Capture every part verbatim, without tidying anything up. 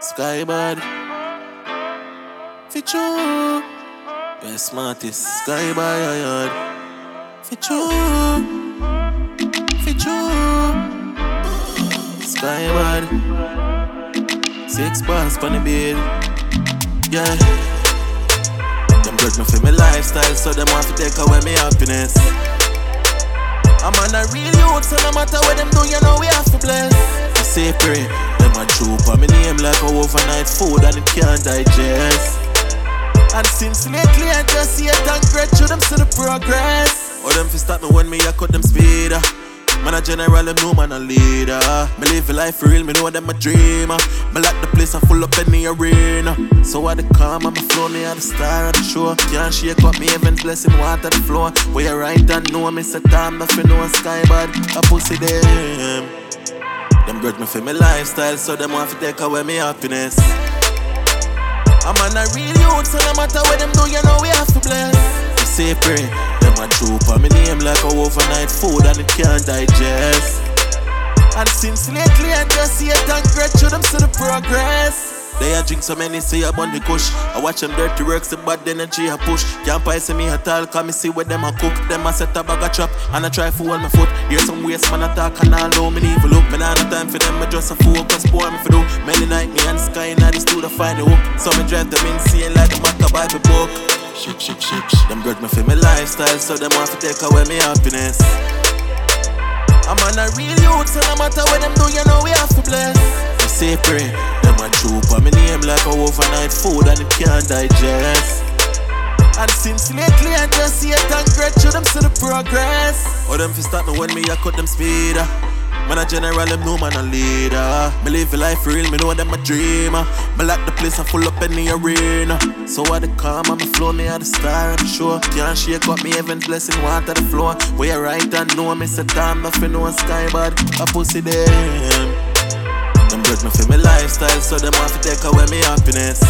Skybad, for true. Best smartest, Skybad, yeah, yeah. For true, for true. Skybad, six bars on the bed, yeah. Them judge me for my lifestyle, so them want to take away my happiness. I'm on a real youth, so no matter what them do, you know we have to bless. I say pray, them a troop on my name like a overnight food and it can't digest. And since lately I just see it and gratitude them see the progress. Or them fi stop me when me I cut them speed. Man a general, them know man a leader. Me live a life for real, me know them a dreamer. Me like the place I full up in the arena. So I the calm and me flow, me a the star of the show. Can't shake up me heaven blessing water the floor. Where you right and know me say time nothing know Skybad, a pussy them. Them grudge me for my lifestyle, so them want to take away my happiness. I'm on a real youth, so no matter what them do, you know we have to bless. I say pray, them a troop on my name like a overnight food and it can't digest. And since lately I just see it and gratitude them see the progress. They a drink so many say I bun the kush. I watch them dirty works, the bad energy I push. Can't buy see me at all, cause me see where them a cook. Them a set a bag of trap, and I try to hold my foot. Hear some waste man attack and I know me evil look. Me nah no time for them, me just a focus, boy me for do. Many night me and Sky now this to find the hook. So me drive them insane like the Maca Bible book. Shik, shik, shik, shik. Them grudge me for my lifestyle, so them want to take away my happiness. I'm on a real youth, so no matter what them do, you know we have to bless. I say pray, them a troop on my name like a overnight food and it can't digest. And since lately I just see it and gratitude them see the progress. Or them fi start me when me I cut them speed. Man a general, them know man a leader. Me live a life for real, me know them a dreamer. Me like the place I full up in the arena. So I the calm and me flow, me a the star of the show. Can't shake up me heaven blessing water the floor. Where you right and know me say time nothing know Skybad, a pussy them. Them judge me for my lifestyle, so them want to take away my happiness.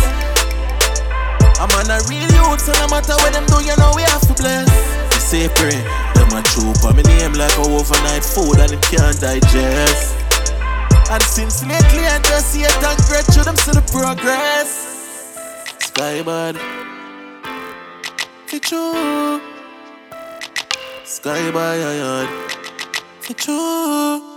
I'm on a real youth, so no matter what them do, you know we have to bless. I say pray, them a troop on my name like a overnight food and it can't digest. And since lately I just see it and gratitude them see the progress. Skybad, for true. Skybad, yeah, yeah. For true.